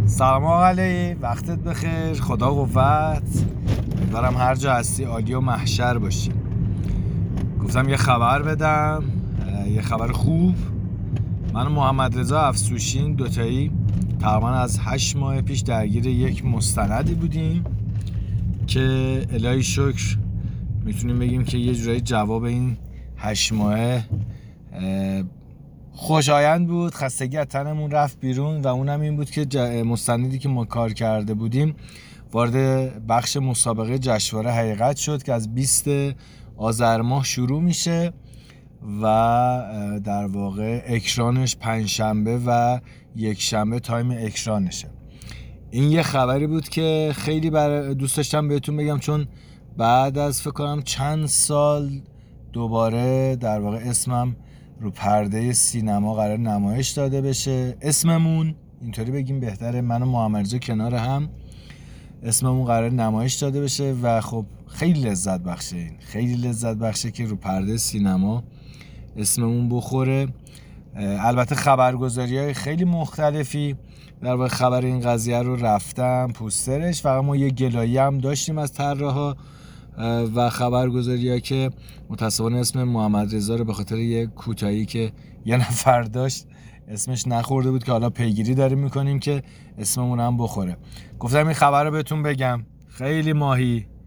سلام آقا علی، وقتت بخیر، خدا قوت. امیدوارم هر جا هستی عالی و محشر باشی. گفتم یه خبر بدم، یه خبر خوب. من و محمد رضا افسوشین دوتایی تقریبا از 8 ماه پیش درگیر یک مستندی بودیم که الهی شکر میتونیم بگیم که یه جورایی جواب این 8 ماهه خوشایند بود. خستگی از تنمون رفت بیرون و اونم این بود که مستندی که ما کار کرده بودیم وارد بخش مسابقه جشنواره حقیقت شد که از 20 آذر ماه شروع میشه و در واقع اکرانش پنجشنبه و یک شنبه تایم اکرانشه. این یه خبری بود که خیلی دوست داشتم بهتون بگم، چون بعد از فکر کنم چند سال دوباره در واقع اسمم رو پرده سینما قرار نمایش داده بشه. اسممون اینطوری بگیم بهتره، من و محمد رضا کنار هم اسممون قرار نمایش داده بشه و خب خیلی لذت بخشه. این خیلی لذت بخشه که رو پرده سینما اسممون بخوره. البته خبرگزاری‌های خیلی مختلفی در واقع خبر این قضیه رو رفتم پوسترش، فقط ما یه گلایه هم داشتیم از طراحا و خبرگزاری‌ها که متأسفانه اسم محمد رضا رو به خاطر یه کوتاهی که یه نفر داشت اسمش نخورده بود، که حالا پیگیری داریم میکنیم که اسممون هم بخوره. گفتم این خبر رو بهتون بگم. خیلی ماهی